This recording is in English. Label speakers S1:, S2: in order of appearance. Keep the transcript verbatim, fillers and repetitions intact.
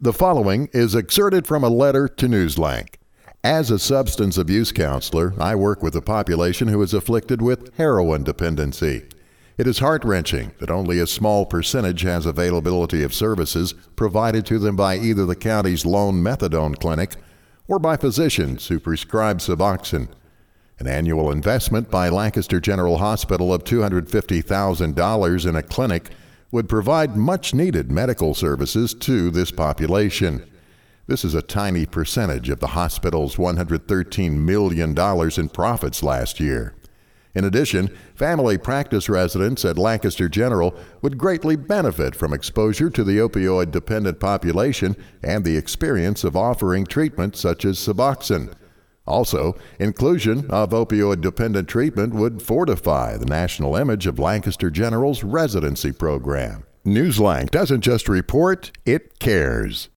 S1: The following is excerpted from a letter to Newslank. As a substance abuse counselor, I work with a population who is afflicted with heroin dependency. It is heart-wrenching that only a small percentage has availability of services provided to them by either the county's lone methadone clinic or by physicians who prescribe Suboxone. An annual investment by Lancaster General Hospital of two hundred fifty thousand dollars in a clinic would provide much-needed medical services to this population. This is a tiny percentage of the hospital's one hundred thirteen million dollars in profits last year. In addition, family practice residents at Lancaster General would greatly benefit from exposure to the opioid-dependent population and the experience of offering treatment such as Suboxone. Also, inclusion of opioid-dependent treatment would fortify the national image of Lancaster General's residency program. Newslank doesn't just report, it cares.